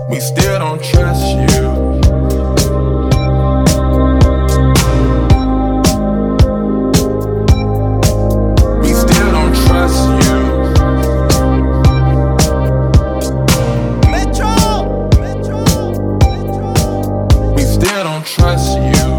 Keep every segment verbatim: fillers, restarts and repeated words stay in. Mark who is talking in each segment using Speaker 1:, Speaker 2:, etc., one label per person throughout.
Speaker 1: We still don't trust you. We still don't trust you. Metro, Metro, Metro. We still don't trust you.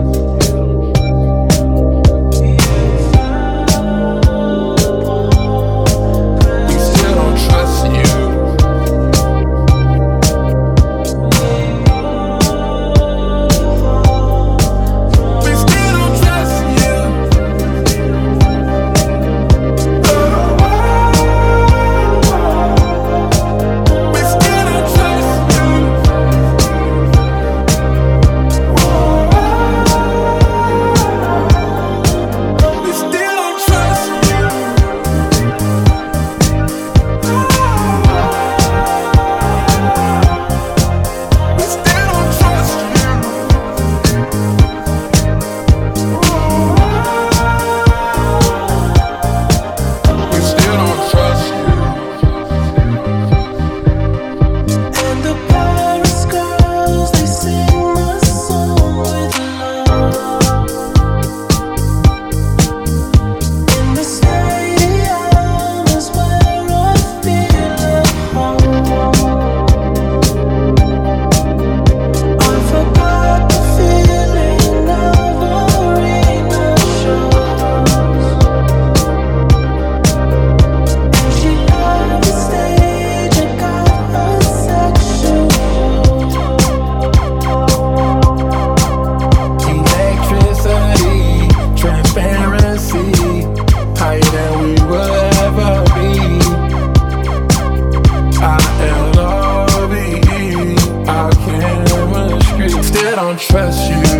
Speaker 1: Don't trust you.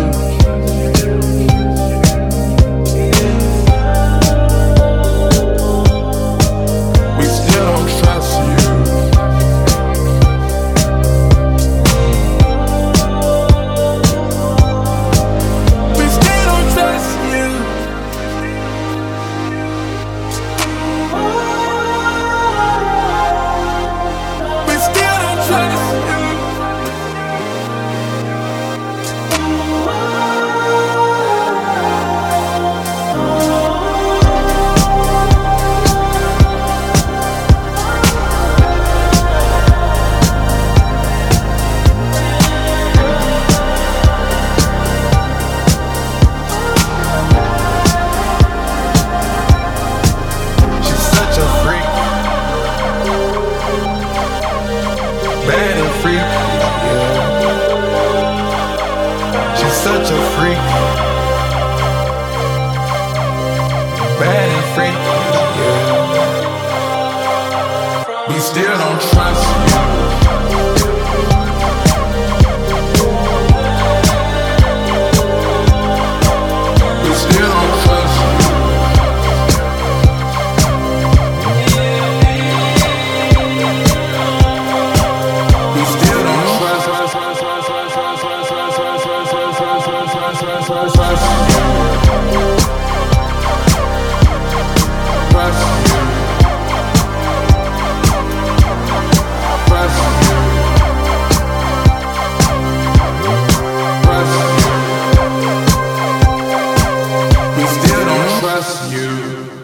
Speaker 1: We still don't trust you. We still don't trust you. We still don't trust you. Bad and freak, yeah. She's such a freak. Bad and freak, yeah. We still don't trust you. We still don't trust you. We still don't trust you.